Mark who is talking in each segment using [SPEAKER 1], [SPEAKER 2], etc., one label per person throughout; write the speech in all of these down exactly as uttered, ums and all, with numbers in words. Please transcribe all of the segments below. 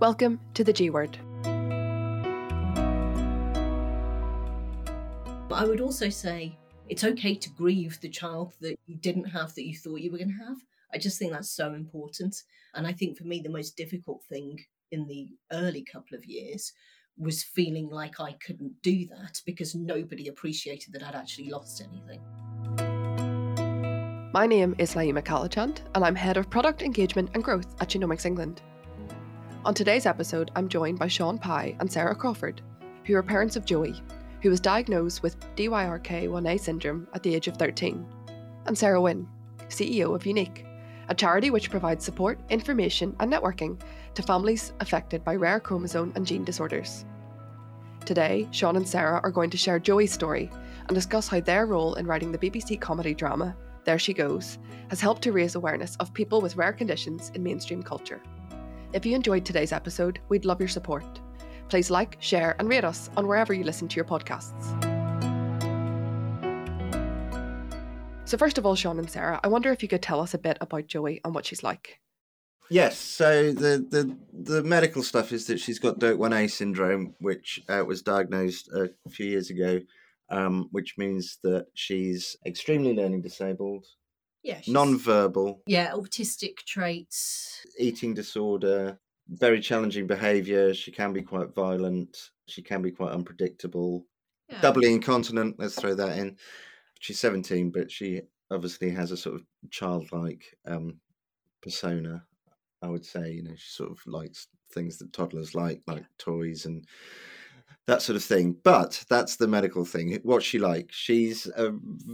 [SPEAKER 1] Welcome to the G Word.
[SPEAKER 2] I would also say it's okay to grieve the child that you didn't have that you thought you were going to have. I just think that's so important. And I think for me, the most difficult thing in the early couple of years was feeling like I couldn't do that because nobody appreciated that I'd actually lost anything.
[SPEAKER 1] My name is Naima Kalachand, and I'm Head of Product Engagement and Growth at Genomics England. On today's episode, I'm joined by Sean Pye and Sarah Crawford, who are parents of Joey, who was diagnosed with D Y R K one A syndrome at the age of thirteen, and Sarah Wynne, C E O of Unique, a charity which provides support, information and networking to families affected by rare chromosome and gene disorders. Today, Sean and Sarah are going to share Joey's story and discuss how their role in writing the B B C comedy drama There She Goes has helped to raise awareness of people with rare conditions in mainstream culture. If you enjoyed today's episode, we'd love your support. Please like, share and rate us on wherever you listen to your podcasts. So first of all, Sean and Sarah, I wonder if you could tell us a bit about Joey and what she's like.
[SPEAKER 3] Yes, so the, the, the medical stuff is that she's got D Y R K one A syndrome, which uh, was diagnosed a few years ago, um, which means that she's extremely learning disabled,
[SPEAKER 2] Yeah, she's,
[SPEAKER 3] non-verbal,
[SPEAKER 2] yeah, autistic traits,
[SPEAKER 3] eating disorder, very challenging behaviour. She can be quite violent. She can be quite unpredictable.
[SPEAKER 2] yeah.
[SPEAKER 3] Doubly incontinent, let's throw that in. She's seventeen, but she obviously has a sort of childlike um, persona, I would say. You know, she sort of likes things that toddlers like, like toys and that sort of thing. But that's the medical thing. What's she like? She's a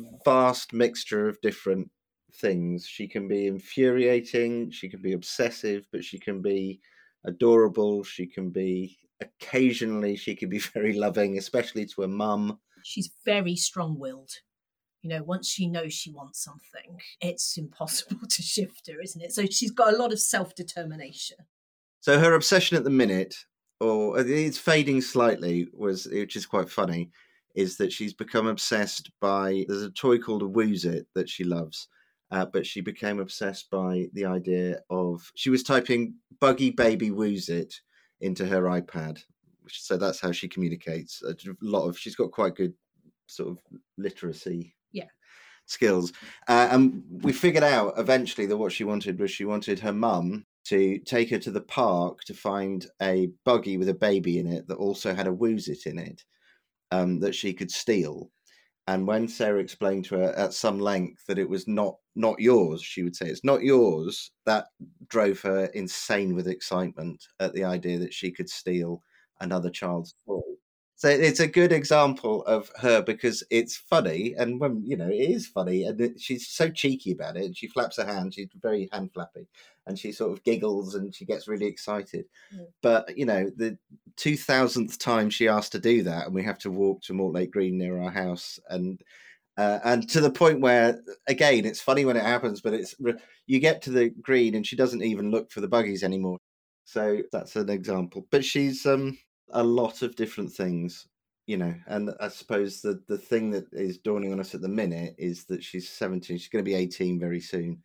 [SPEAKER 3] vast mixture of different things. She can be infuriating, she can be obsessive, but she can be adorable, she can be occasionally she can be very loving, especially to her mum.
[SPEAKER 2] She's very strong-willed. You know, once she knows she wants something, it's impossible to shift her, isn't it? So she's got a lot of self-determination.
[SPEAKER 3] So her obsession at the minute, or it's fading slightly, was, which is quite funny, is that she's become obsessed by, there's a toy called a Woosit that she loves. Uh, but she became obsessed by the idea of, she was typing Buggy Baby Woosit into her iPad. So that's how she communicates. A lot of, she's got quite good sort of literacy
[SPEAKER 2] yeah.
[SPEAKER 3] skills. Uh, and we figured out eventually that what she wanted was she wanted her mum to take her to the park to find a buggy with a baby in it that also had a Woosit in it um, that she could steal. And when Sarah explained to her at some length that it was not not yours, she would say, it's not yours, that drove her insane with excitement at the idea that she could steal another child's toy. So it's a good example of her because it's funny. And when, you know, it is funny. And it, she's so cheeky about it. And she flaps her hand. She's very hand flappy. And she sort of giggles and she gets really excited. Mm. But, you know, the two thousandth time she asked to do that, and we have to walk to Mortlake Green near our house. And uh, and to the point where, again, it's funny when it happens, but it's you get to the green and she doesn't even look for the buggies anymore. So that's an example. But she's um, a lot of different things, you know. And I suppose the, the thing that is dawning on us at the minute is that she's seventeen. She's going to be eighteen very soon.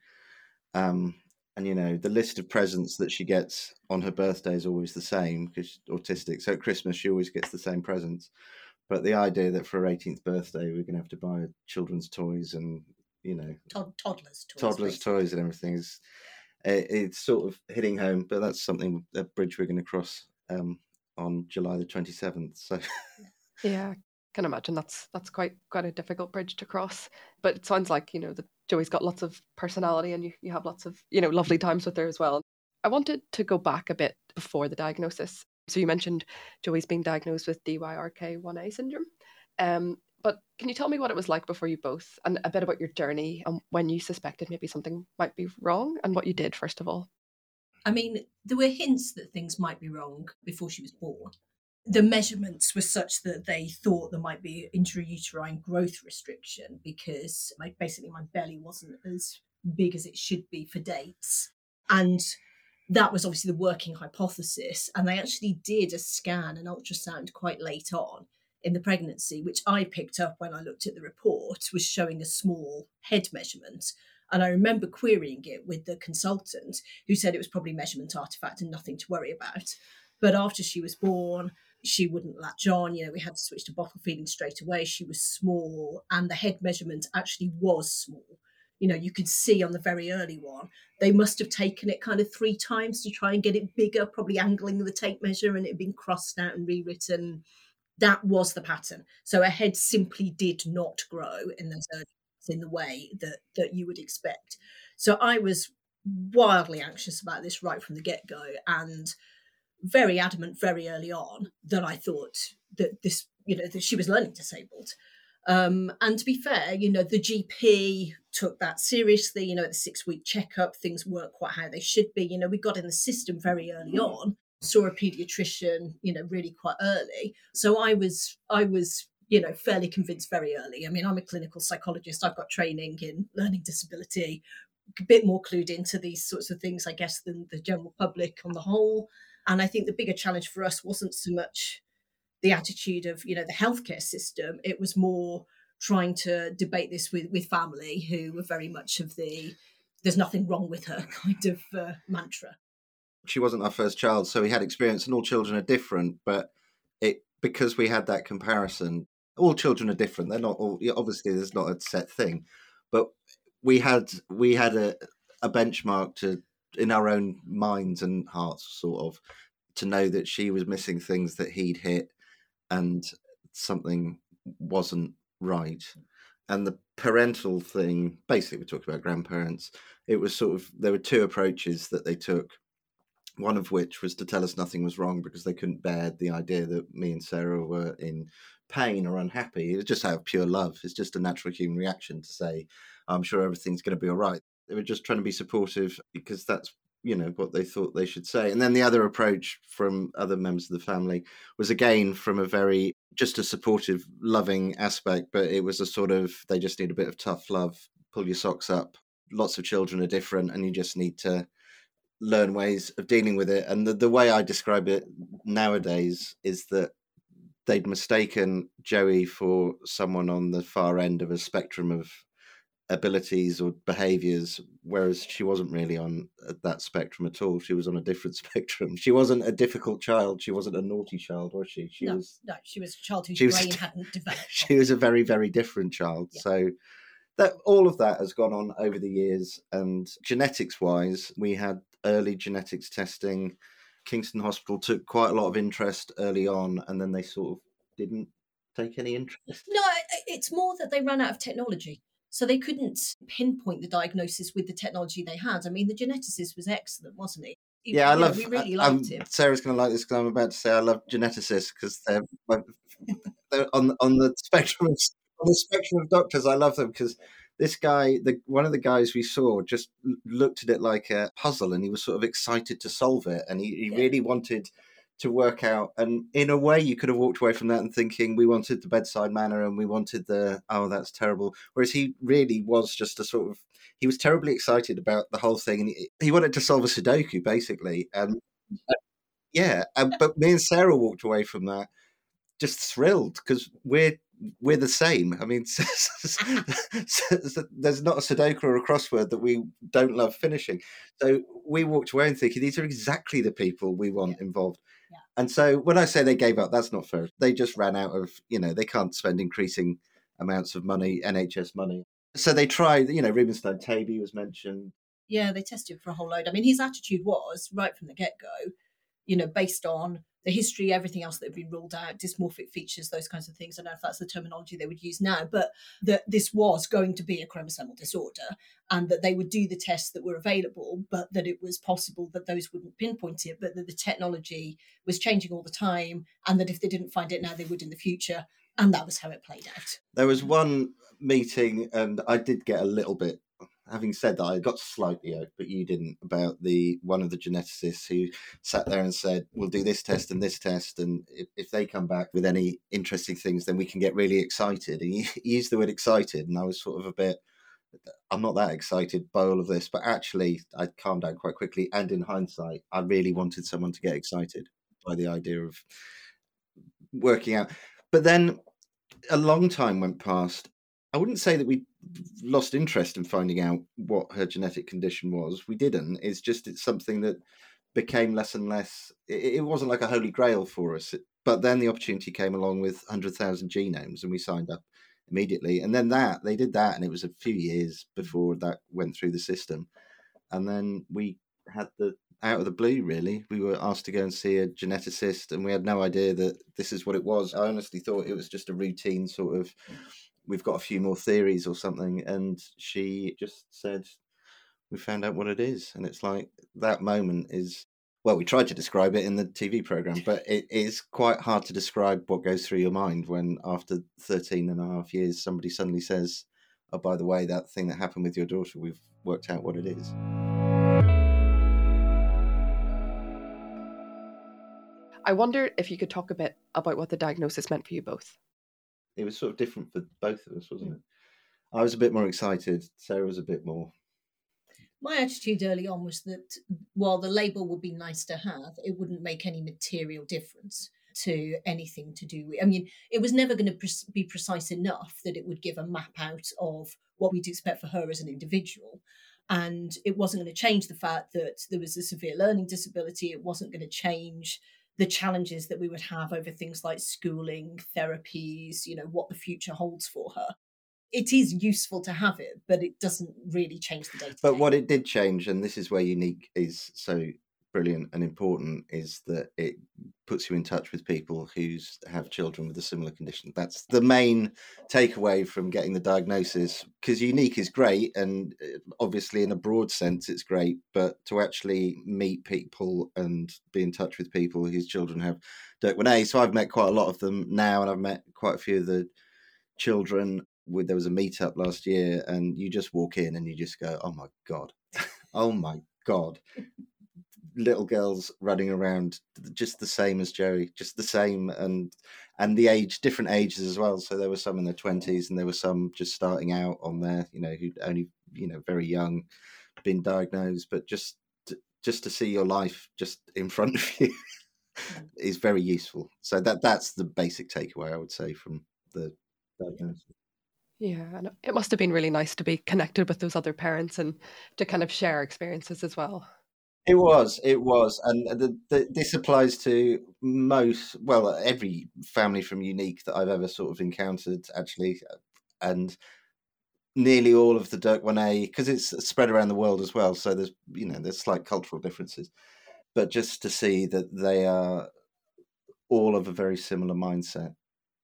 [SPEAKER 3] Um, and, you know, the list of presents that she gets on her birthday is always the same because she's autistic. So at Christmas, she always gets the same presents. But the idea that for her eighteenth birthday, we're going to have to buy children's toys and, you know,
[SPEAKER 2] Tod- toddlers' toys.
[SPEAKER 3] Toddlers'
[SPEAKER 2] basically.
[SPEAKER 3] toys and everything is, it, it's sort of hitting home. But that's something, a bridge we're going to cross um, on July the twenty-seventh. So,
[SPEAKER 1] yeah, I can imagine that's that's quite quite a difficult bridge to cross. But it sounds like, you know, that Joey's got lots of personality and you, you have lots of, you know, lovely times with her as well. I wanted to go back a bit before the diagnosis. So you mentioned Joey's being diagnosed with D Y R K one A syndrome. Um, but can you tell me what it was like before you both, and a bit about your journey and when you suspected maybe something might be wrong and what you did, first of all?
[SPEAKER 2] I mean, there were hints that things might be wrong before she was born. The measurements were such that they thought there might be intrauterine growth restriction because like basically my belly wasn't as big as it should be for dates. And that was obviously the working hypothesis. And they actually did a scan, an ultrasound quite late on in the pregnancy, which I picked up when I looked at the report, was showing a small head measurement. And I remember querying it with the consultant, who said it was probably measurement artifact and nothing to worry about. But after she was born, she wouldn't latch on. You know, we had to switch to bottle feeding straight away. She was small, and the head measurement actually was small. You know, you could see on the very early one, they must have taken it kind of three times to try and get it bigger, probably angling the tape measure, and it had been crossed out and rewritten. That was the pattern. So her head simply did not grow in those early in the way that that you would expect. So I was wildly anxious about this right from the get-go, and very adamant very early on that I thought that this, you know, that she was learning disabled. Um, and to be fair, you know, the G P took that seriously. You know, at the six-week checkup, things weren't quite how they should be. You know, we got in the system very early on, saw a paediatrician, you know, really quite early. So I was, I was, you know, fairly convinced very early. I mean, I'm a clinical psychologist. I've got training in learning disability, a bit more clued into these sorts of things, I guess, than the general public on the whole. And I think the bigger challenge for us wasn't so much the attitude of, you know, the healthcare system. It was more trying to debate this with, with family, who were very much of the there's nothing wrong with her kind of uh, mantra.
[SPEAKER 3] She wasn't our first child, so we had experience, and all children are different. But it because we had that comparison, all children are different. They're not all, obviously there's not a set thing, but we had we had a, a benchmark to in our own minds and hearts, sort of, to know that she was missing things that he'd hit, and something wasn't right. And the parental thing, basically we're talking about grandparents, it was sort of, there were two approaches that they took, one of which was to tell us nothing was wrong because they couldn't bear the idea that me and Sarah were in pain or unhappy. It was just out of pure love. It's just a natural human reaction to say, I'm sure everything's going to be all right. They were just trying to be supportive because that's, you know, what they thought they should say. And then the other approach from other members of the family was, again, from a very, just a supportive, loving aspect, but it was a sort of, they just need a bit of tough love, pull your socks up. Lots of children are different, and you just need to learn ways of dealing with it. And the, the way I describe it nowadays is that they'd mistaken Joey for someone on the far end of a spectrum of abilities or behaviors, whereas she wasn't really on that spectrum at all. She was on a different spectrum. She wasn't a difficult child. She wasn't a naughty child, was she? She
[SPEAKER 2] no,
[SPEAKER 3] was
[SPEAKER 2] no, she was a child whose
[SPEAKER 3] she was,
[SPEAKER 2] brain hadn't developed.
[SPEAKER 3] She was a very, very different child. Yeah. So that all of that has gone on over the years. And genetics wise, we had early genetics testing. Kingston Hospital took quite a lot of interest early on, and then they sort of didn't take any interest.
[SPEAKER 2] No, it's more that they ran out of technology. So they couldn't pinpoint the diagnosis with the technology they had. I mean, the geneticist was excellent, wasn't he? he
[SPEAKER 3] yeah, I love.
[SPEAKER 2] Know, we really
[SPEAKER 3] I,
[SPEAKER 2] liked him.
[SPEAKER 3] Sarah's going to like this because I'm about to say I love geneticists because they're, they're on on the spectrum of, on the spectrum of doctors. I love them because this guy, the one of the guys we saw, just looked at it like a puzzle, and he was sort of excited to solve it, and he, he yeah. really wanted to work out. And in a way, you could have walked away from that and thinking we wanted the bedside manner and we wanted the, oh, that's terrible. Whereas he really was just a sort of, he was terribly excited about the whole thing. And he, he wanted to solve a Sudoku, basically. And uh, yeah, and, but me and Sarah walked away from that just thrilled because we're, we're the same. I mean, there's not a Sudoku or a crossword that we don't love finishing. So we walked away and thinking these are exactly the people we want yeah. involved. Yeah. And so when I say they gave up, that's not fair. They just ran out of, you know, they can't spend increasing amounts of money, N H S money. So they tried, you know, Rubenstein-Taby was mentioned.
[SPEAKER 2] Yeah, they tested for a whole load. I mean, his attitude was right from the get-go, you know, based on the history, everything else that had been ruled out, dysmorphic features, those kinds of things. I don't know if that's the terminology they would use now, but that this was going to be a chromosomal disorder and that they would do the tests that were available, but that it was possible that those wouldn't pinpoint it, but that the technology was changing all the time and that if they didn't find it now, they would in the future. And that was how it played out.
[SPEAKER 3] There was one meeting, and I did get a little bit, having said that, I got slightly out, but you didn't, about the one of the geneticists who sat there and said, we'll do this test and this test, and if, if they come back with any interesting things, then we can get really excited. And he, he used the word excited, and I was sort of a bit, I'm not that excited by all of this, but actually I calmed down quite quickly. And in hindsight, I really wanted someone to get excited by the idea of working out. But then a long time went past, I wouldn't say that we lost interest in finding out what her genetic condition was. We didn't. It's just it's something that became less and less. It, it wasn't like a holy grail for us. But then the opportunity came along with one hundred thousand genomes, and we signed up immediately. And then that they did that, and it was a few years before that went through the system. And then we had the out of the blue, really. We were asked to go and see a geneticist, and we had no idea that this is what it was. I honestly thought it was just a routine sort of, we've got a few more theories or something. And she just said, we found out what it is. And it's like, that moment is, well, we tried to describe it in the T V program, but it is quite hard to describe what goes through your mind when after thirteen and a half years, somebody suddenly says, oh, by the way, that thing that happened with your daughter, we've worked out what it is.
[SPEAKER 1] I wonder if you could talk a bit about what the diagnosis meant for you both.
[SPEAKER 3] It was sort of different for both of us, wasn't it? I was a bit more excited. Sarah was a bit more.
[SPEAKER 2] My attitude early on was that while the label would be nice to have, it wouldn't make any material difference to anything to do with. I mean, it was never going to pre- be precise enough that it would give a map out of what we'd expect for her as an individual. And it wasn't going to change the fact that there was a severe learning disability. It wasn't going to change the challenges that we would have over things like schooling, therapies, you know, what the future holds for her. It is useful to have it, but it doesn't really change the day-to-day.
[SPEAKER 3] But what it did change, and this is where Unique is so brilliant and important, is that it puts you in touch with people who have children with a similar condition. That's the main takeaway from getting the diagnosis, because Unique is great, and obviously in a broad sense it's great, but to actually meet people and be in touch with people whose children have D Y R C one A, so I've met quite a lot of them now, and I've met quite a few of the children. There was a meetup last year, and you just walk in and you just go, oh my God, oh my God. Little girls running around just the same as Joey, just the same, and and the age, different ages as well. So there were some in their twenties, and there were some just starting out on there, you know, who'd only, you know, very young, been diagnosed. But just to, just to see your life just in front of you is very useful. So that that's the basic takeaway, I would say, from the diagnosis.
[SPEAKER 1] Yeah, and it must have been really nice to be connected with those other parents and to kind of share experiences as well.
[SPEAKER 3] It was, it was. And the, the, this applies to most, well, every family from Unique that I've ever sort of encountered, actually. And nearly all of the D Y R C one A, because it's spread around the world as well. So there's, you know, there's slight cultural differences. But just to see that they are all of a very similar mindset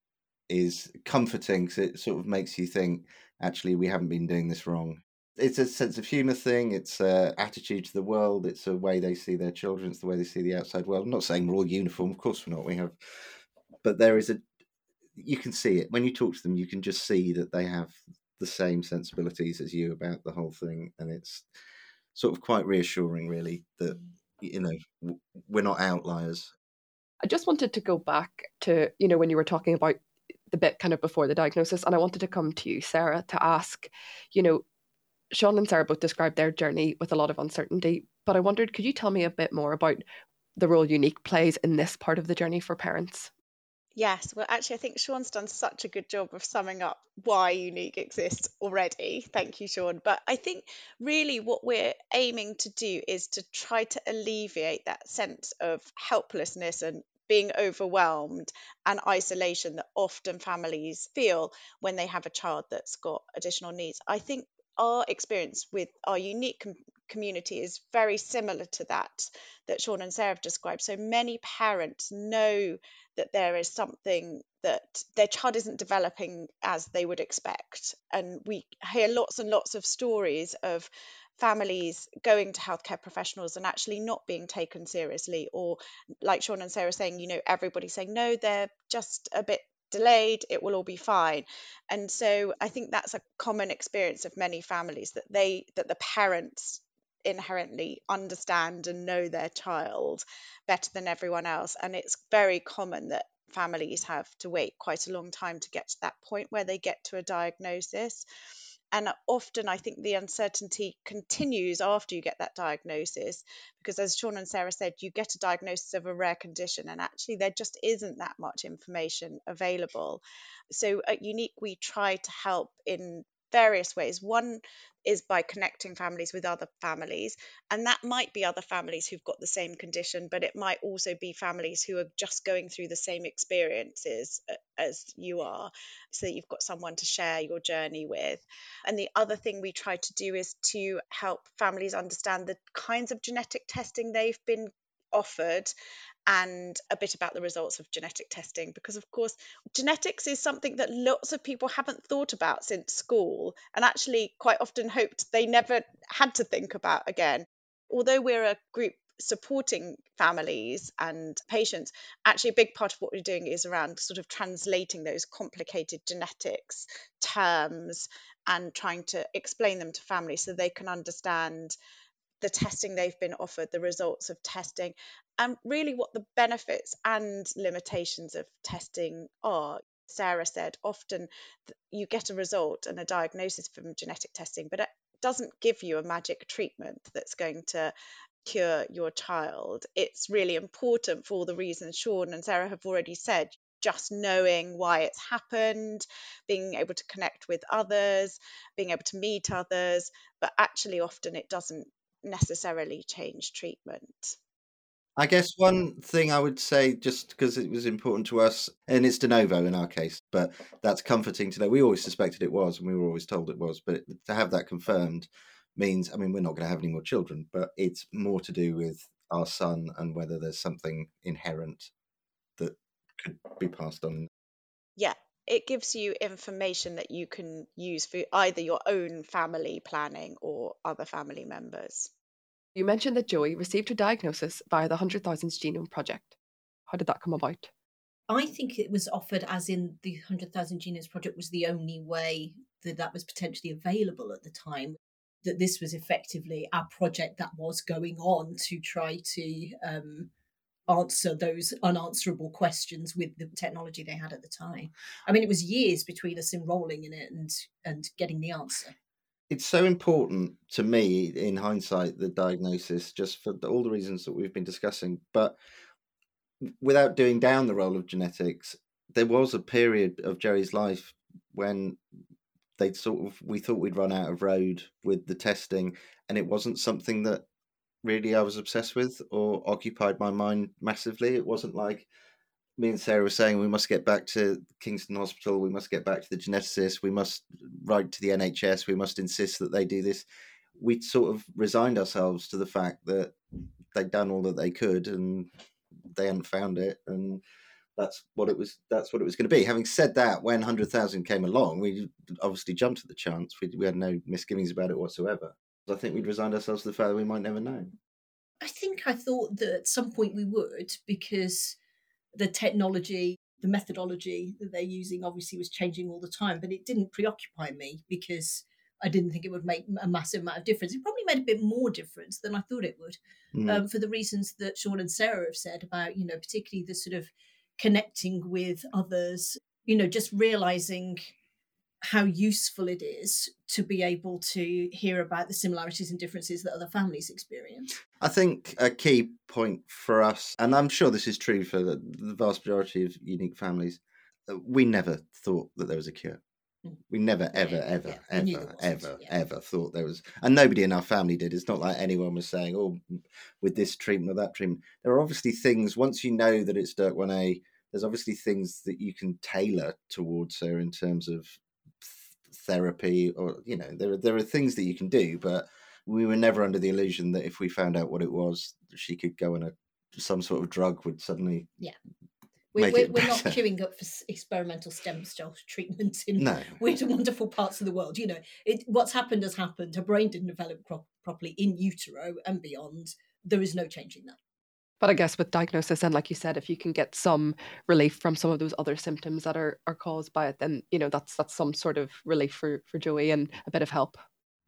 [SPEAKER 3] is comforting, because it sort of makes you think, actually, we haven't been doing this wrong. It's a sense of humour thing. It's an attitude to the world. It's a way they see their children. It's the way they see the outside world. I'm not saying we're all uniform. Of course we're not. We have, but there is a, you can see it when you talk to them. You can just see that they have the same sensibilities as you about the whole thing, and it's sort of quite reassuring, really, that, you know, we're not outliers.
[SPEAKER 1] I just wanted to go back to, you know, when you were talking about the bit kind of before the diagnosis, and I wanted to come to you, Sarah, to ask, you know, Sean and Sarah both described their journey with a lot of uncertainty, but I wondered, could you tell me a bit more about the role Unique plays in this part of the journey for parents?
[SPEAKER 4] Yes, well, actually, I think Sean's done such a good job of summing up why Unique exists already. Thank you, Sean. But I think really what we're aiming to do is to try to alleviate that sense of helplessness and being overwhelmed and isolation that often families feel when they have a child that's got additional needs. I think our experience with our Unique com- community is very similar to that that Sean and Sarah have described. So many parents know that there is something that their child isn't developing as they would expect. And we hear lots and lots of stories of families going to healthcare professionals and actually not being taken seriously, or like Sean and Sarah saying, you know, everybody saying, no, they're just a bit delayed, it will all be fine. And so I think that's a common experience of many families, that they that the parents inherently understand and know their child better than everyone else. And it's very common that families have to wait quite a long time to get to that point where they get to a diagnosis. And often I think the uncertainty continues after you get that diagnosis, because as Sean and Sarah said, you get a diagnosis of a rare condition and actually there just isn't that much information available. So at Unique, we try to help in various ways. One is by connecting families with other families, and that might be other families who've got the same condition, but it might also be families who are just going through the same experiences as you are, so that you've got someone to share your journey with. And the other thing we try to do is to help families understand the kinds of genetic testing they've been offered and a bit about the results of genetic testing, because of course genetics is something that lots of people haven't thought about since school, and actually quite often hoped they never had to think about again. Although we're a group supporting families and patients, actually a big part of what we're doing is around sort of translating those complicated genetics terms and trying to explain them to families so they can understand the testing they've been offered, the results of testing, and really what the benefits and limitations of testing are. Sarah said often you get a result and a diagnosis from genetic testing, but it doesn't give you a magic treatment that's going to cure your child. It's really important for all the reasons Sean and Sarah have already said. Just knowing why it's happened, being able to connect with others, being able to meet others, but actually often it doesn't necessarily change treatment.
[SPEAKER 3] I guess one thing I would say, just because it was important to us, and it's de novo in our case, but that's comforting to know. We always suspected it was, and we were always told it was, but to have that confirmed means, I mean, we're not going to have any more children, but it's more to do with our son and whether there's something inherent that could be passed on.
[SPEAKER 4] Yeah, it gives you information that you can use for either your own family planning or other family members.
[SPEAKER 1] You mentioned that Joey received her diagnosis via the one hundred Thousands Genome Project. How did that come about?
[SPEAKER 2] I think it was offered as in the one hundred thousand Genomes Project was the only way that that was potentially available at the time, that this was effectively a project that was going on to try to um, answer those unanswerable questions with the technology they had at the time. I mean, it was years between us enrolling in it and and getting the answer.
[SPEAKER 3] It's so important to me, in hindsight, the diagnosis, just for all the reasons that we've been discussing. But without doing down the role of genetics, there was a period of Joey's life when they sort of we thought we'd run out of road with the testing, and it wasn't something that really I was obsessed with or occupied my mind massively. It wasn't like me and Sarah were saying, we must get back to Kingston Hospital, we must get back to the geneticist, we must write to the N H S, we must insist that they do this. We'd sort of resigned ourselves to the fact that they'd done all that they could and they hadn't found it, and that's what it was that's what it was going to be. Having said that, when one hundred thousand came along, we obviously jumped at the chance. We, we had no misgivings about it whatsoever. I think we'd resigned ourselves to the fact that we might never know.
[SPEAKER 2] I think I thought that at some point we would, because the technology, the methodology that they're using obviously was changing all the time, but it didn't preoccupy me because I didn't think it would make a massive amount of difference. It probably made a bit more difference than I thought it would, mm. um, for the reasons that Sean and Sarah have said about, you know, particularly the sort of connecting with others, you know, just realising how useful it is to be able to hear about the similarities and differences that other families experience.
[SPEAKER 3] I think a key point for us, and I'm sure this is true for the, the vast majority of Unique families, we never thought that there was a cure. Mm. We never, ever, yeah, ever, yeah, ever, ever, yeah. ever thought there was, and nobody in our family did. It's not like anyone was saying, oh, with this treatment or that treatment. There are obviously things, once you know that it's D Y R C one A, there's obviously things that you can tailor towards her in terms of therapy, or, you know, there are, there are things that you can do, but we were never under the illusion that if we found out what it was, she could go on a some sort of drug would suddenly
[SPEAKER 2] yeah we're, we're, we're not queuing up for experimental stem cell treatments in
[SPEAKER 3] no.
[SPEAKER 2] weird and wonderful parts of the world. You know, it, what's happened has happened. Her brain didn't develop pro- properly in utero and beyond. There is no changing that.
[SPEAKER 1] But I guess with diagnosis, and like you said, if you can get some relief from some of those other symptoms that are, are caused by it, then, you know, that's that's some sort of relief for, for Joey and a bit of help.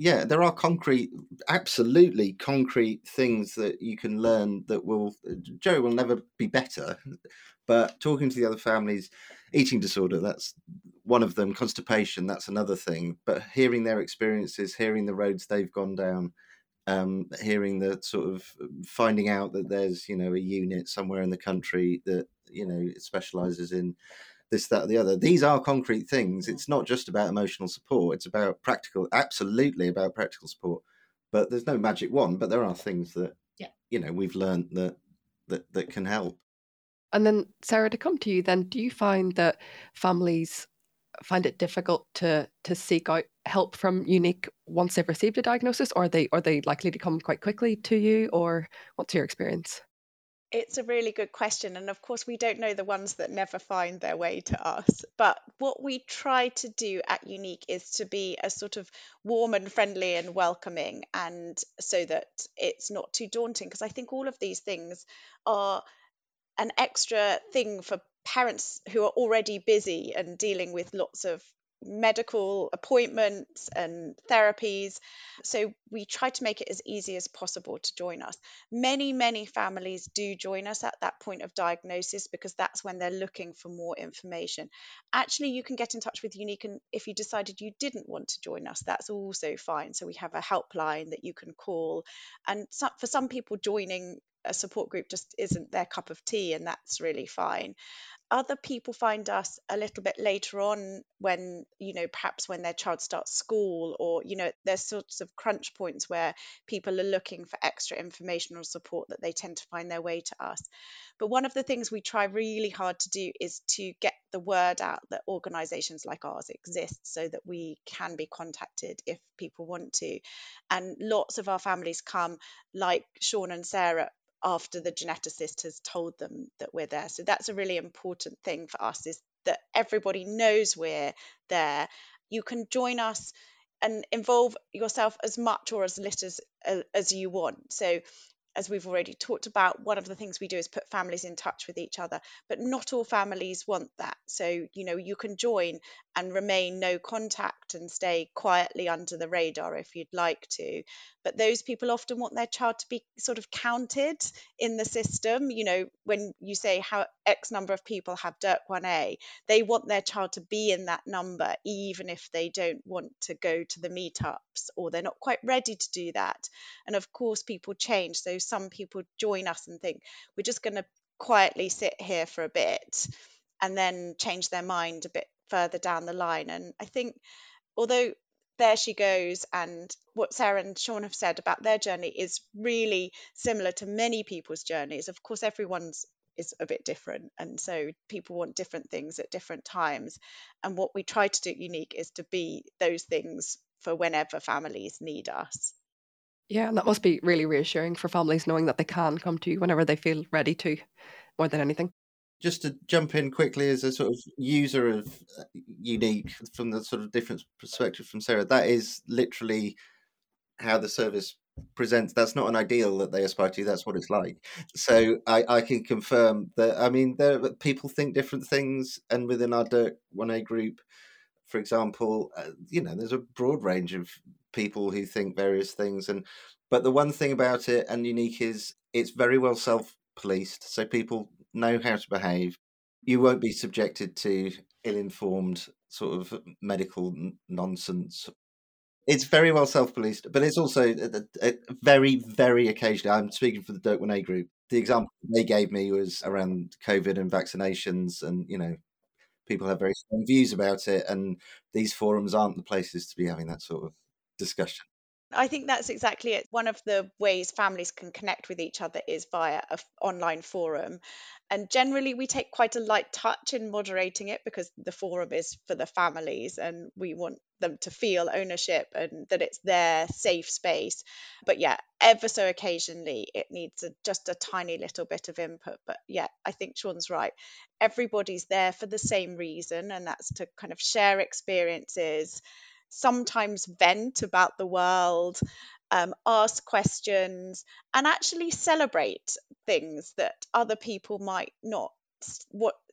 [SPEAKER 3] yeah, there are concrete, absolutely concrete things that you can learn that will, Joey will never be better, but talking to the other families, eating disorder, that's one of them, constipation, that's another thing, but hearing their experiences, hearing the roads they've gone down, um, hearing the sort of finding out that there's, you know, a unit somewhere in the country that, you know, specialises in this, that, or the other. These are concrete things. It's not just about emotional support. It's about practical, absolutely about practical support. But there's no magic wand. But there are things that,
[SPEAKER 2] Yeah.
[SPEAKER 3] you know, we've learned that that that can help.
[SPEAKER 1] And then, Sarah, to come to you, then, do you find that families find it difficult to to seek out help from Unique once they've received a diagnosis, or are they are they likely to come quite quickly to you, or what's your experience?
[SPEAKER 4] It's a really good question. And of course, we don't know the ones that never find their way to us. But what we try to do at Unique is to be a sort of warm and friendly and welcoming, and so that it's not too daunting. Because I think all of these things are an extra thing for parents who are already busy and dealing with lots of medical appointments and therapies. So we try to make it as easy as possible to join us. Many, many families do join us at that point of diagnosis because that's when they're looking for more information. Actually, you can get in touch with Unique, and if you decided you didn't want to join us, that's also fine. So we have a helpline that you can call. And so, for some people, joining a support group just isn't their cup of tea, and that's really fine. Other people find us a little bit later on when, you know, perhaps when their child starts school, or, you know, there's sorts of crunch points where people are looking for extra information or support that they tend to find their way to us. But one of the things we try really hard to do is to get the word out that organisations like ours exist so that we can be contacted if people want to. And lots of our families come, like Sean and Sarah, after the geneticist has told them that we're there. So that's a really important thing for us, is that everybody knows we're there. You can join us and involve yourself as much or as little as, as you want. So as we've already talked about, one of the things we do is put families in touch with each other, but not all families want that. So, you know, you can join and remain no contact and stay quietly under the radar if you'd like to. But those people often want their child to be sort of counted in the system. You know, when you say how X number of people have D Y R C one A, they want their child to be in that number, even if they don't want to go to the meetups or they're not quite ready to do that. And of course, people change. So some people join us and think, we're just going to quietly sit here for a bit, and then change their mind a bit further down the line. And I think, although there she goes, and what Sarah and Sean have said about their journey is really similar to many people's journeys. Of course, everyone's is a bit different, and so people want different things at different times. And what we try to do at Unique is to be those things for whenever families need us.
[SPEAKER 1] Yeah, and that must be really reassuring for families, knowing that they can come to you whenever they feel ready to, more than anything.
[SPEAKER 3] Just to jump in quickly as a sort of user of Unique from the sort of different perspective from Sarah, that is literally how the service presents. That's not an ideal that they aspire to, that's what it's like. So I, I can confirm that, I mean, there people think different things, and within our D Y R C one A group, for example, uh, you know, there's a broad range of people who think various things. And but the one thing about it and Unique is it's very well self-policed, so people know how to behave. You won't be subjected to ill-informed sort of medical n- nonsense. It's very well self-policed, but it's also a, a very, very occasionally. I'm speaking for the D Y R C one A group. The example they gave me was around COVID and vaccinations, and you know, people have very strong views about it, and these forums aren't the places to be having that sort of discussion.
[SPEAKER 4] I think that's exactly it. One of the ways families can connect with each other is via an online forum. And generally, we take quite a light touch in moderating it because the forum is for the families and we want them to feel ownership and that it's their safe space. But yeah, ever so occasionally, it needs a, just a tiny little bit of input. But yeah, I think Sean's right. Everybody's there for the same reason, and that's to kind of share experiences, sometimes vent about the world, um, ask questions, and actually celebrate things that other people might not what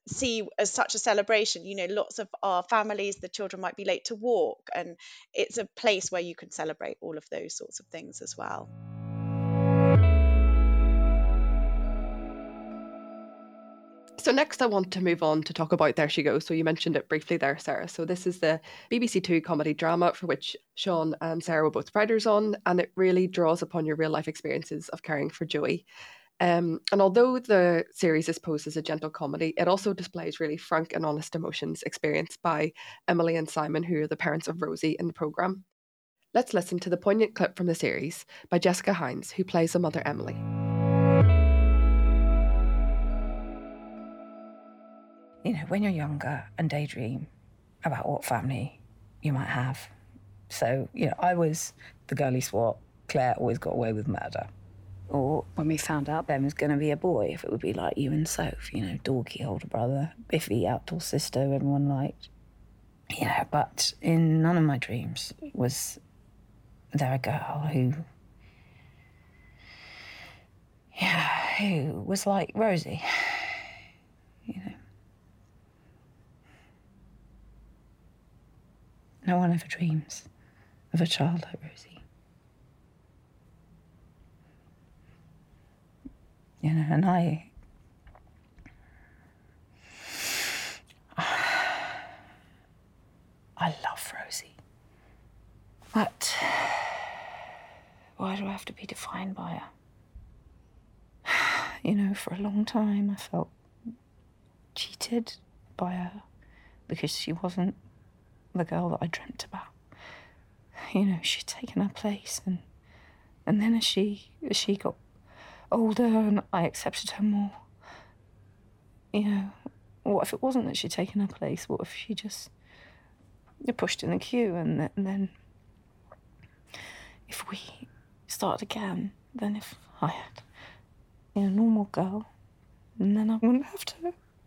[SPEAKER 4] see as such a celebration. You know, lots of our families, the children might be late to walk, and it's a place where you can celebrate all of those sorts of things as well.
[SPEAKER 1] So next I want to move on to talk about There She Goes. So you mentioned it briefly there, Sarah. So this is the B B C Two comedy drama for which Sean and Sarah were both writers on, and it really draws upon your real life experiences of caring for Joey. Um, and although the series is posed as a gentle comedy, it also displays really frank and honest emotions experienced by Emily and Simon, who are the parents of Rosie in the programme. Let's listen to the poignant clip from the series by Jessica Hines, who plays the mother Emily.
[SPEAKER 5] You know, when you're younger and daydream about what family you might have. So, you know, I was the girly swat. Claire always got away with murder. Or when we found out Ben was going to be a boy, if it would be like you and Soph, you know, dorky older brother, Biffy, outdoor sister, everyone liked. You know, but in none of my dreams was there a girl who, yeah, who was like Rosie, you know. No one ever dreams of a child like Rosie. You know, and I... I love Rosie. But why do I have to be defined by her? You know, for a long time I felt cheated by her because she wasn't the girl that I dreamt about. You know, she'd taken her place, and and then as she as she got older and I accepted her more, you know, what if it wasn't that she'd taken her place? What if she just pushed in the queue, and, th- and then if we started again, then if I had, you know, a normal girl, and then I wouldn't have to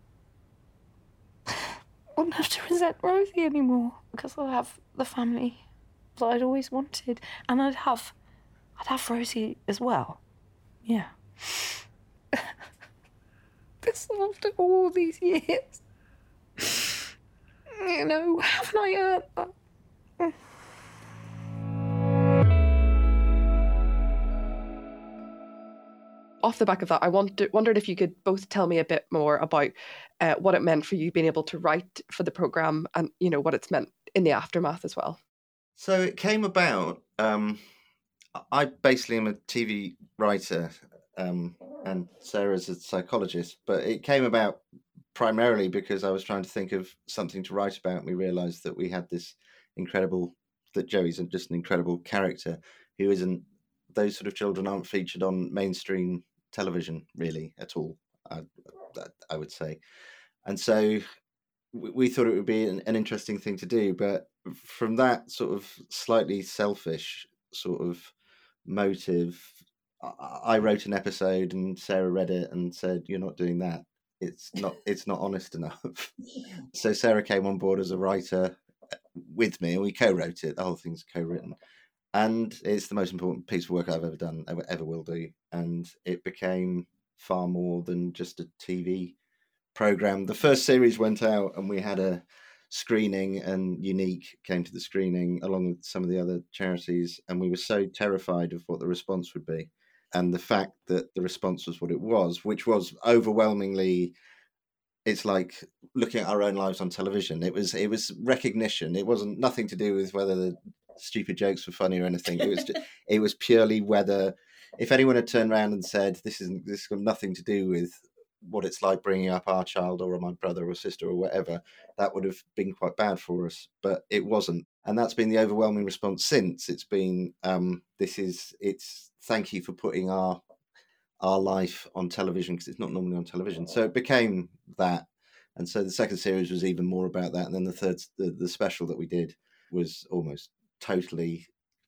[SPEAKER 5] wouldn't have to resent Rosie anymore, because I'll have the family that I'd always wanted, and I'd have I'd have Rosie as well. Yeah. This after all these years. You know, haven't I earned that?
[SPEAKER 1] Off the back of that, I wondered, wondered if you could both tell me a bit more about uh, what it meant for you being able to write for the programme, and, you know, what it's meant in the aftermath as well.
[SPEAKER 3] So it came about, um, I basically am a T V writer, um, and Sarah's a psychologist, but it came about primarily because I was trying to think of something to write about, and we realised that we had this incredible, that Joey's just an incredible character who isn't, those sort of children aren't featured on mainstream television really at all, I, I would say. And so we, we thought it would be an, an interesting thing to do, but from that sort of slightly selfish sort of motive, I, I wrote an episode and Sarah read it and said, "You're not doing that. It's not it's not honest enough." So Sarah came on board as a writer with me, and we co-wrote it. The whole thing's co-written. And it's the most important piece of work I've ever done, ever, ever will do. And it became far more than just a T V program. The first series went out and we had a screening, and Unique came to the screening along with some of the other charities. And we were so terrified of what the response would be. And the fact that the response was what it was, which was overwhelmingly, it's like looking at our own lives on television. It was, it was recognition. It wasn't nothing to do with whether the stupid jokes were funny or anything. It was just, it was purely whether, if anyone had turned around and said, this isn't, this has got nothing to do with what it's like bringing up our child or my brother or sister or whatever, that would have been quite bad for us. But it wasn't. And that's been the overwhelming response since. It's been, um, this is, it's, thank you for putting our, our life on television, because it's not normally on television. So it became that. And so the second series was even more about that. And then the third, the, the special that we did was almost totally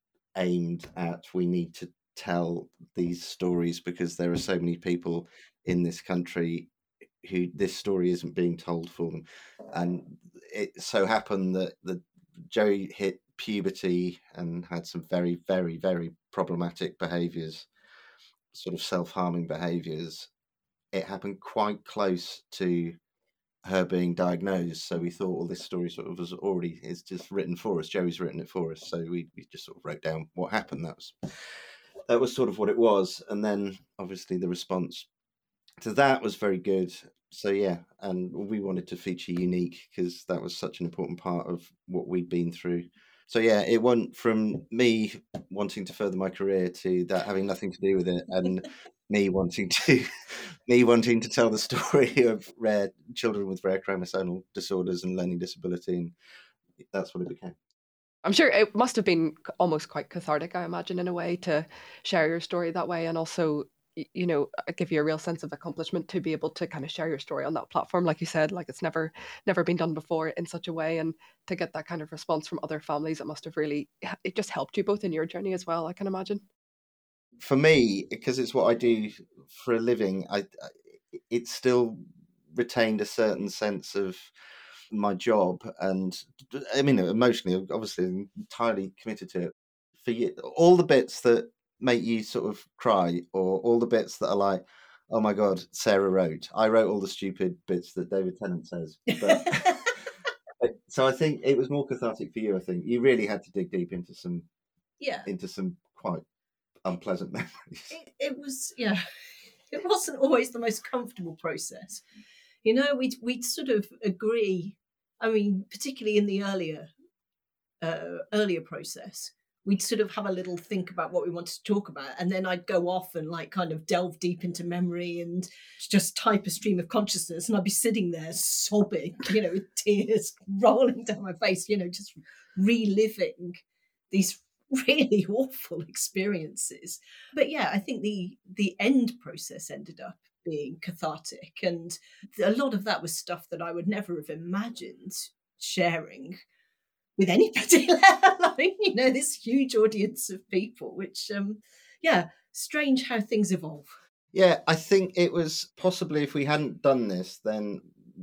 [SPEAKER 3] aimed at, we need to tell these stories because there are so many people in this country who this story isn't being told for them. And it so happened that the Joey hit puberty and had some very, very, very problematic behaviours, sort of self-harming behaviours. It happened quite close to her being diagnosed. So we thought, well, this story sort of was already is just written for us. Joey's written it for us, so we, we just sort of wrote down what happened. That was that was sort of what it was, and then obviously the response to that was very good. So yeah, and we wanted to feature Unique because that was such an important part of what we'd been through. So yeah, it went from me wanting to further my career to that having nothing to do with it, and me wanting to me wanting to tell the story of rare children with rare chromosomal disorders and learning disability, and that's what it became.
[SPEAKER 1] I'm sure it must have been almost quite cathartic, I imagine, in a way, to share your story that way, and also, you know, give you a real sense of accomplishment to be able to kind of share your story on that platform. Like you said, like it's never never been done before in such a way, and to get that kind of response from other families, it must have really, it just helped you both in your journey as well, I can imagine.
[SPEAKER 3] For me, because it's what I do for a living, I, I it still retained a certain sense of my job, and I mean emotionally, obviously I'm entirely committed to it. For you, all the bits that make you sort of cry, or all the bits that are like, oh my god, Sarah wrote I wrote all the stupid bits that David Tennant says, but so I think it was more cathartic for you. I think you really had to dig deep into some
[SPEAKER 2] yeah
[SPEAKER 3] into some quite unpleasant memories.
[SPEAKER 2] It, it was yeah it wasn't always the most comfortable process. You know, we'd, we'd sort of agree, I mean, particularly in the earlier uh, earlier process, we'd sort of have a little think about what we wanted to talk about, and then I'd go off and like kind of delve deep into memory and just type a stream of consciousness, and I'd be sitting there sobbing, you know, with tears rolling down my face, you know, just reliving these really awful experiences. But yeah, I think the the end process ended up being cathartic, and a lot of that was stuff that I would never have imagined sharing with anybody, let alone, you know, this huge audience of people, which um yeah, strange how things evolve.
[SPEAKER 3] Yeah, I think it was possibly, if we hadn't done this, then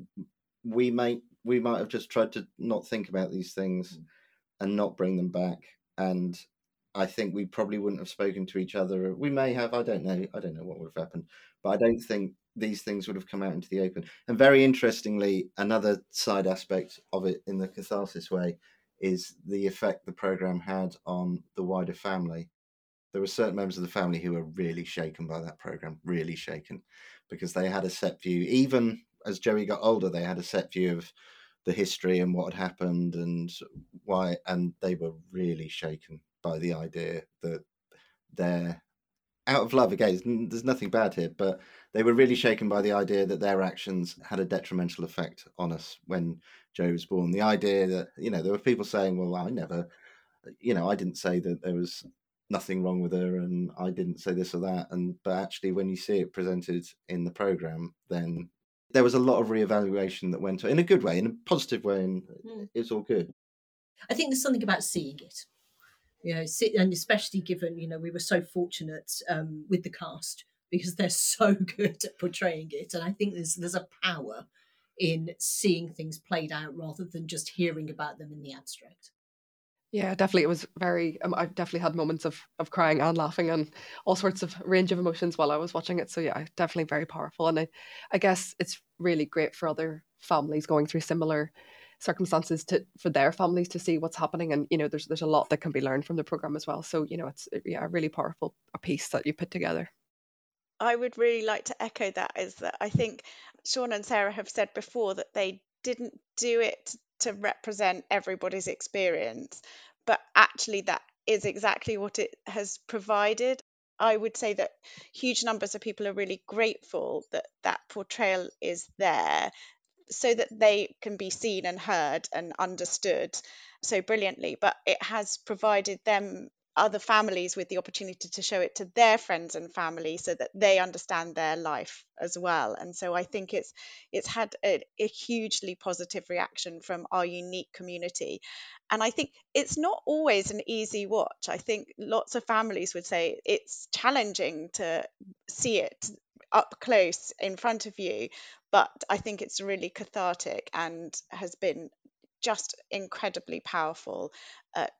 [SPEAKER 3] we might we might have just tried to not think about these things mm. and not bring them back. And I think we probably wouldn't have spoken to each other. We may have, I don't know. I don't know what would have happened. But I don't think these things would have come out into the open. And very interestingly, another side aspect of it in the catharsis way is the effect the programme had on the wider family. There were certain members of the family who were really shaken by that programme, really shaken, because they had a set view. Even as Joey got older, they had a set view of the history and what had happened and why, and they were really shaken by the idea that they're, out of love, again, there's nothing bad here, but they were really shaken by the idea that their actions had a detrimental effect on us when Joe was born. The idea that, you know, there were people saying, well, I never, you know, I didn't say that there was nothing wrong with her and I didn't say this or that. And but actually, when you see it presented in the programme, then there was a lot of reevaluation that went on, in a good way, in a positive way, and mm. it was all good.
[SPEAKER 2] I think there's something about seeing it. You know, and especially given, you know, we were so fortunate um, with the cast because they're so good at portraying it. And I think there's there's a power in seeing things played out rather than just hearing about them in the abstract.
[SPEAKER 1] Yeah, definitely. It was very, um, I definitely had moments of, of crying and laughing and all sorts of range of emotions while I was watching it. So yeah, definitely very powerful. And I, I guess it's really great for other families going through similar circumstances to for their families to see what's happening, and you know there's there's a lot that can be learned from the program as well. So you know it's yeah a really powerful a piece that you put together.
[SPEAKER 4] I would really like to echo that, is that I think Sean and Sarah have said before that they didn't do it to represent everybody's experience, but actually that is exactly what it has provided. I would say that huge numbers of people are really grateful that that portrayal is there, so that they can be seen and heard and understood so brilliantly. But it has provided them, other families, with the opportunity to show it to their friends and family so that they understand their life as well. And so I think it's it's had a, a hugely positive reaction from our Unique community. And I think it's not always an easy watch. I think lots of families would say it's challenging to see it up close in front of you, but I think it's really cathartic and has been just incredibly powerful at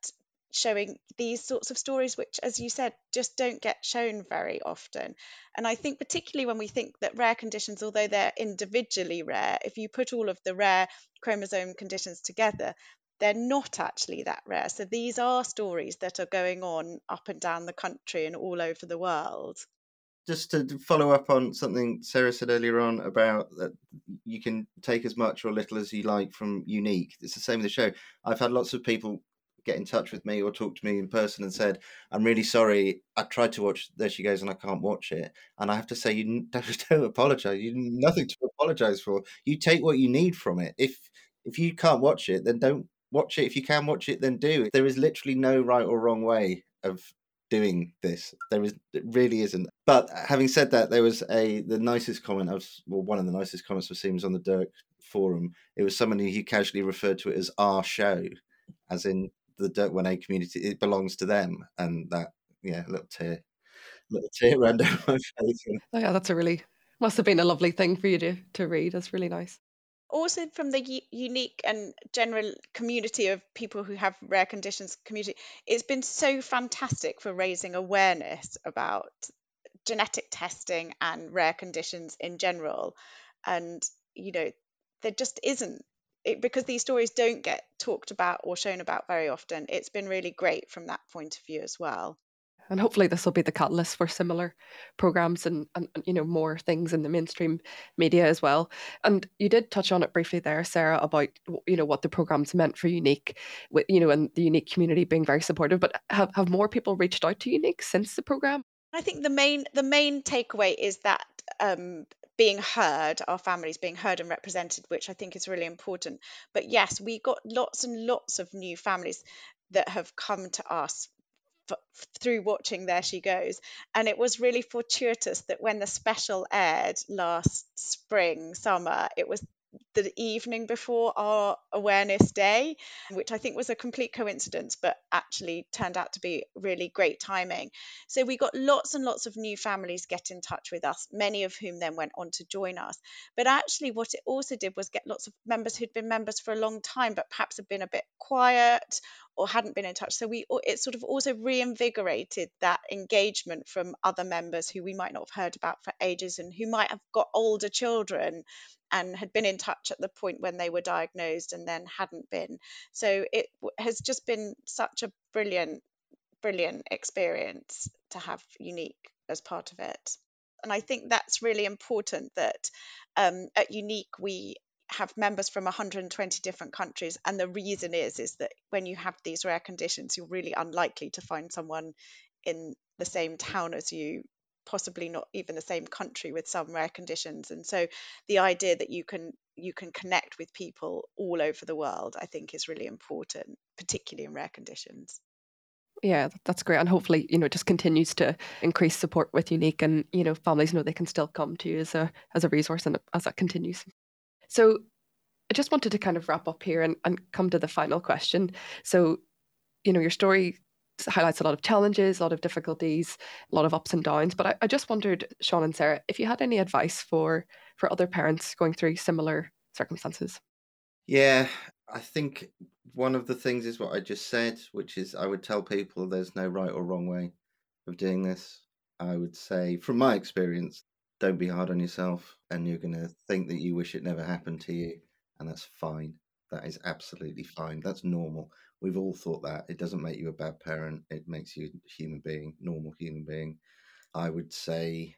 [SPEAKER 4] showing these sorts of stories, which, as you said, just don't get shown very often. And I think particularly when we think that rare conditions, although they're individually rare, if you put all of the rare chromosome conditions together, they're not actually that rare. So these are stories that are going on up and down the country and all over the world.
[SPEAKER 3] Just to follow up on something Sarah said earlier on about that you can take as much or little as you like from Unique. It's the same with the show. I've had lots of people get in touch with me or talk to me in person and said, I'm really sorry, I tried to watch There She Goes and I can't watch it. And I have to say, you don't, don't apologise. You nothing to apologise for. You take what you need from it. If if you can't watch it, then don't watch it. If you can watch it, then do. There is literally no right or wrong way of doing this. There is, it really isn't. But having said that, there was a the nicest comment I was well, one of the nicest comments I've seen was on the Dirk forum. It was someone who casually referred to it as our show, as in the Dirk one A community. It belongs to them, and that yeah, little tear, little tear ran down my face.
[SPEAKER 1] Oh yeah, that's a really must have been a lovely thing for you to to read. That's really nice.
[SPEAKER 4] Also from the u- unique and general community of people who have rare conditions community, it's been so fantastic for raising awareness about genetic testing and rare conditions in general. And you know, there just isn't it, because these stories don't get talked about or shown about very often. It's been really great from that point of view as well.
[SPEAKER 1] And hopefully this will be the catalyst for similar programs and, and, and, you know, more things in the mainstream media as well. And you did touch on it briefly there, Sarah, about, you know, what the program's meant for Unique, with, you know, and the Unique community being very supportive. But have, have more people reached out to Unique since the program?
[SPEAKER 4] I think the main the main takeaway is that um, being heard, our families being heard and represented, which I think is really important. But yes, we got lots and lots of new families that have come to us f- through watching There She Goes. And it was really fortuitous that when the special aired last spring, summer, it was the evening before our awareness day, which I think was a complete coincidence, but actually turned out to be really great timing. So we got lots and lots of new families get in touch with us, many of whom then went on to join us. But actually, what it also did was get lots of members who'd been members for a long time, but perhaps had been a bit quiet or hadn't been in touch. So we it sort of also reinvigorated that engagement from other members who we might not have heard about for ages and who might have got older children and had been in touch at the point when they were diagnosed and then hadn't been. So it has just been such a brilliant, brilliant experience to have Unique as part of it. And I think that's really important that um, at Unique we have members from one hundred twenty different countries, and the reason is is that when you have these rare conditions, you're really unlikely to find someone in the same town as you, possibly not even the same country, with some rare conditions. And so the idea that you can you can connect with people all over the world, I think, is really important, particularly in rare conditions.
[SPEAKER 1] Yeah, that's great. And hopefully, you know, it just continues to increase support with Unique, and, you know, families know they can still come to you as a as a resource, and as that continues. So I just wanted to kind of wrap up here and, and come to the final question. So, you know, your story highlights a lot of challenges, a lot of difficulties, a lot of ups and downs. But I, I just wondered, Sean and Sarah, if you had any advice for for other parents going through similar circumstances.
[SPEAKER 3] Yeah, I think one of the things is what I just said, which is I would tell people there's no right or wrong way of doing this. I would say, from my experience, don't be hard on yourself, and you're going to think that you wish it never happened to you, and that's fine. That is absolutely fine. That's normal. We've all thought that. It doesn't make you a bad parent. It makes you a human being, normal human being. I would say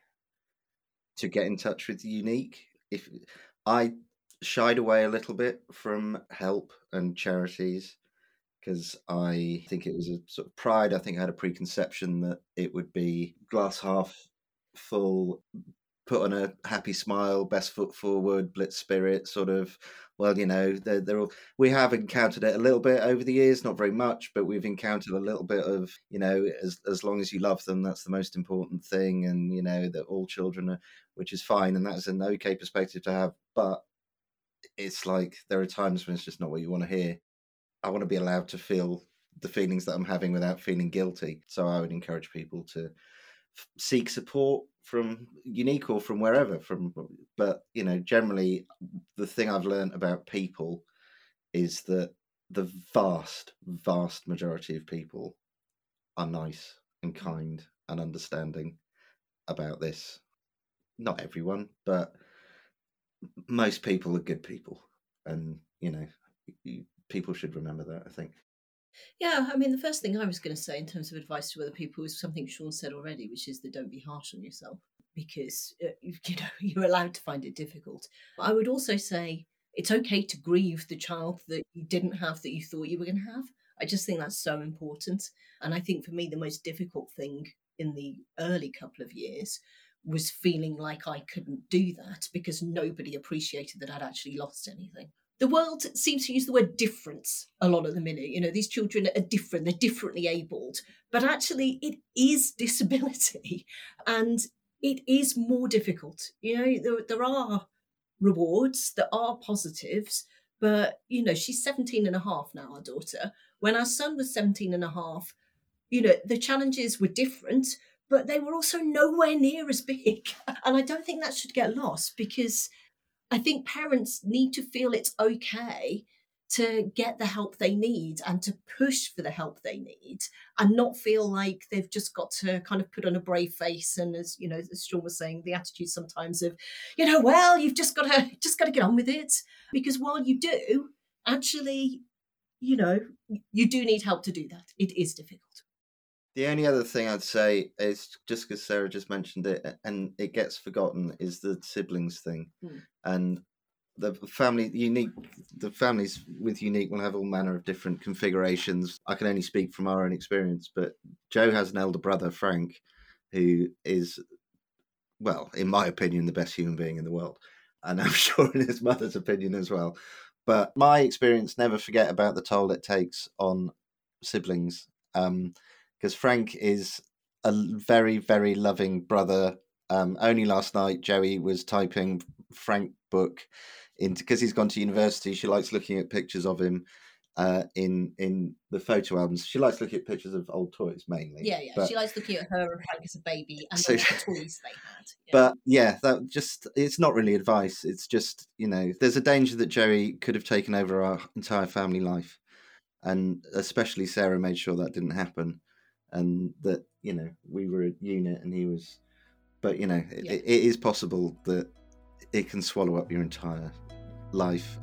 [SPEAKER 3] to get in touch with Unique. If I shied away a little bit from help and charities because I think it was a sort of pride. I think I had a preconception that it would be glass half full, put on a happy smile, best foot forward, blitz spirit, sort of. Well, you know, they're, they're all, we have encountered it a little bit over the years, not very much, but we've encountered a little bit of, you know, as as long as you love them, that's the most important thing, and, you know, that all children are, which is fine, and that's an okay perspective to have, but it's like there are times when it's just not what you want to hear. I want to be allowed to feel the feelings that I'm having without feeling guilty, so I would encourage people to f- seek support from Unique or from wherever, from but you know generally the thing I've learned about people is that the vast, vast majority of people are nice and kind and understanding about this. Not everyone, but most people are good people. And, you know, you, people should remember that, I think.
[SPEAKER 2] Yeah, I mean, the first thing I was going to say in terms of advice to other people is something Sean said already, which is that don't be harsh on yourself, because, uh, you know, you're allowed to find it difficult. I would also say it's okay to grieve the child that you didn't have that you thought you were going to have. I just think that's so important. And I think for me, the most difficult thing in the early couple of years was feeling like I couldn't do that because nobody appreciated that I'd actually lost anything. The world seems to use the word difference a lot at the minute. You know, these children are different, they're differently abled, but actually it is disability and it is more difficult. You know, there, there are rewards, there are positives, but, you know, she's seventeen and a half now, our daughter. When our son was seventeen and a half, you know, the challenges were different, but they were also nowhere near as big. And I don't think that should get lost, because I think parents need to feel it's okay to get the help they need and to push for the help they need, and not feel like they've just got to kind of put on a brave face. And as you know, as Sean was saying, the attitude sometimes of, you know, well, you've just got to just got to get on with it, because while you do, actually, you know, you do need help to do that. It is difficult.
[SPEAKER 3] The only other thing I'd say is, just because Sarah just mentioned it and it gets forgotten, is the siblings thing. Mm. And the family, unique, the families with Unique will have all manner of different configurations. I can only speak from our own experience, but Joe has an elder brother, Frank, who is, well, in my opinion, the best human being in the world. And I'm sure in his mother's opinion as well. But my experience, never forget about the toll it takes on siblings. Um, Because Frank is a very, very loving brother. Um, only last night, Joey was typing Frank book into, because he's gone to university. She likes looking at pictures of him uh, in in the photo albums. She likes looking at pictures of old toys mainly.
[SPEAKER 2] Yeah, yeah.
[SPEAKER 3] But,
[SPEAKER 2] she likes looking at her and Frank as a baby and
[SPEAKER 3] so,
[SPEAKER 2] all the toys they had. Yeah.
[SPEAKER 3] But yeah, that just, it's not really advice. It's just, you know, there's a danger that Joey could have taken over our entire family life, and especially Sarah made sure that didn't happen. And that, you know, we were a unit and he was, but, you know, it,
[SPEAKER 2] yeah.
[SPEAKER 3] it, it is possible that it can swallow up your entire life.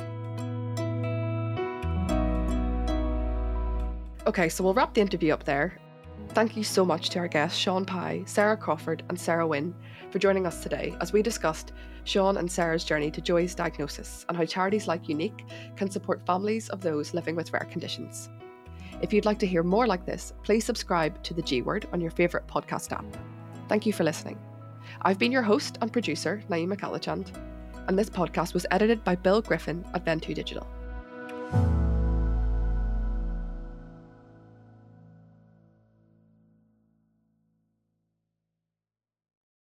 [SPEAKER 1] Okay, so we'll wrap the interview up there. Thank you so much to our guests, Sean Pye, Sarah Crawford and Sarah Wynne, for joining us today as we discussed Sean and Sarah's journey to Joey's diagnosis and how charities like Unique can support families of those living with rare conditions. If you'd like to hear more like this, please subscribe to The G Word on your favourite podcast app. Thank you for listening. I've been your host and producer, Naima Kalachand, and this podcast was edited by Bill Griffin at Ventu Digital.